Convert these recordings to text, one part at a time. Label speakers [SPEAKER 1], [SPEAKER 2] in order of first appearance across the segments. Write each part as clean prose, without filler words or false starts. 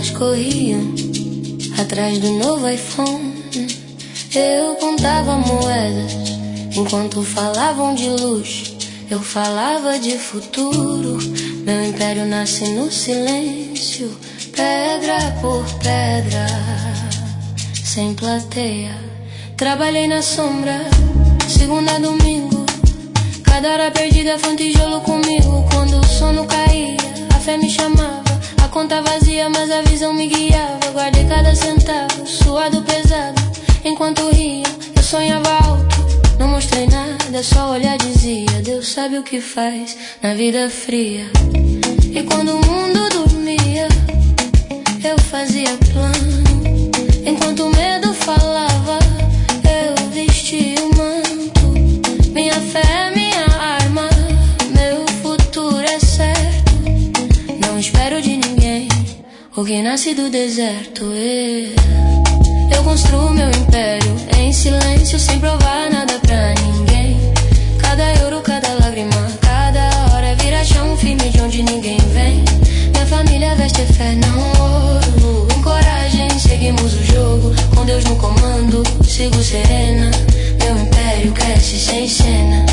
[SPEAKER 1] elas corriam atrás do novo iPhone. Eu contava moedas enquanto falavam de luxo. Eu falava de futuro. Meu império nasce no silêncio, pedra por pedra, sem plateia. Trabalhei na sombra, segunda a domingo. Cada hora perdida foi um tijolo comigo. Quando o sono caía, a fé me chamava. A conta vazia, mas a visão me guiava. Guardei cada centavo, suado pesado. Enquanto ria, eu sonhava alto. Não mostrei nada, só olhar dizia: Deus sabe o que faz na vida fria. E quando o mundo dormia, eu fazia plano. Enquanto o medo falava, eu vestia o manto. Minha fé é minha arma, meu futuro é certo. Não espero de ninguém o que nasce do deserto. Eu construo meu império em silêncio, sem provar nada pra ninguém. Cada euro, cada lágrima, cada hora vira chão firme de onde ninguém vem. Minha família veste fé, não ouro. Com coragem seguimos o jogo, com Deus no comando, sigo serena. Meu império cresce sem cena.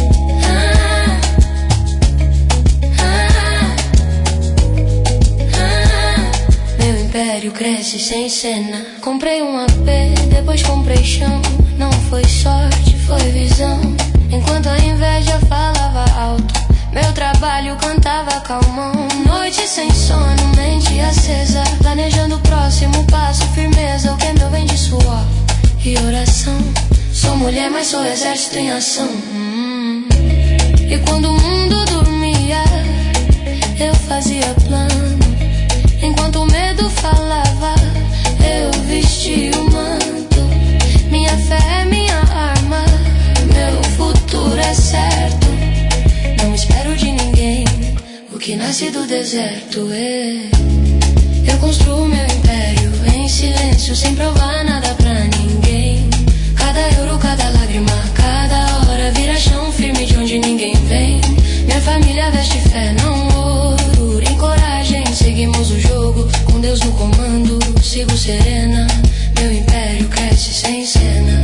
[SPEAKER 1] Meu império cresce sem cena. Comprei um AP, depois comprei chão. Não foi sorte, foi visão. Enquanto a inveja falava alto, meu trabalho cantava calmão. Noite sem sono, mente acesa, planejando o próximo passo, firmeza. O que é meu vem de suor e oração. Sou mulher, mas sou exército em ação. E quando o mundo dormia, eu fazia plano. Enquanto o medo falava, eu vestia o manto. Minha fé é minha arma, meu futuro é certo. Não espero de ninguém o que nasce do deserto. Eu construo meu império em silêncio, sem provar nada pra ninguém. Cada euro, cada lágrima, cada hora vira chão firme de onde ninguém vem. Minha família veste fé, não ouro. Em coragem seguimos o jogo, com Deus no comando, sigo serena. Meu império cresce sem cena.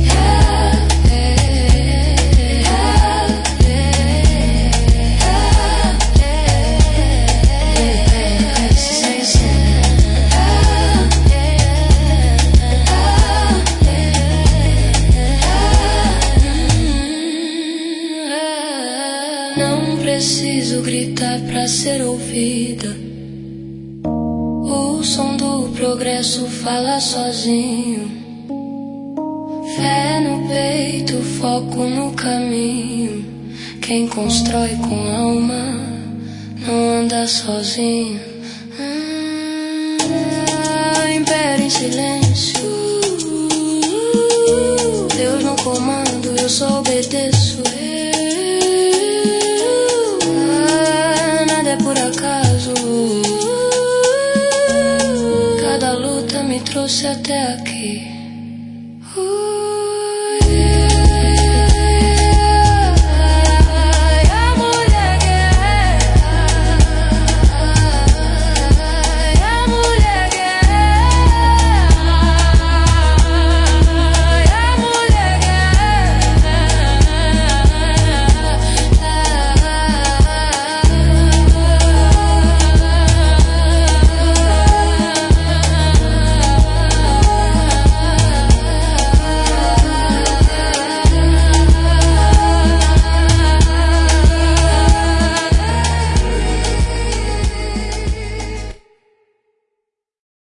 [SPEAKER 1] Não preciso gritar pra ser ouvida. O som do progresso fala sozinho. Fé no peito, foco no caminho. Quem constrói com alma não anda sozinho. Império em silêncio, Deus no comando, eu só obedeço.